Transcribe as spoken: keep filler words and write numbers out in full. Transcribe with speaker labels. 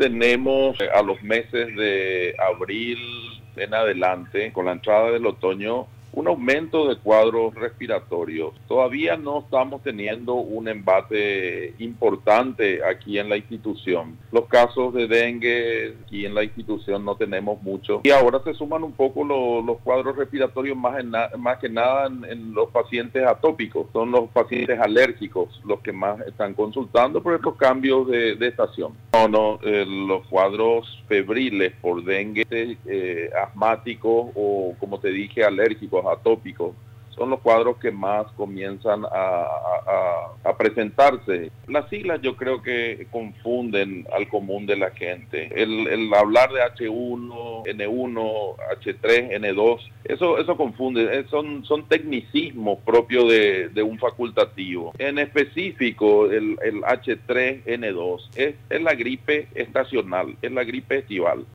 Speaker 1: tenemos a los meses de abril en adelante, con la entrada del otoño, un aumento de cuadros respiratorios. Todavía no estamos teniendo un embate importante aquí en la institución. Los casos de dengue aquí en la institución no tenemos mucho. Y ahora se suman un poco lo, los cuadros respiratorios más, en na, más que nada en, en los pacientes atópicos. Son los pacientes alérgicos los que más están consultando por estos cambios de, de estación. No, no, eh, los cuadros febriles por dengue, eh, asmáticos o, como te dije, alérgicos, atópicos, son los cuadros que más comienzan a, a, a presentarse. Las siglas yo creo que confunden al común de la gente. El, el hablar de H uno, N uno, H tres, N dos, eso, eso confunde. Son, son tecnicismos propios de, de un facultativo. En específico, el, el H tres N dos es, es la gripe estacional, es la gripe estival.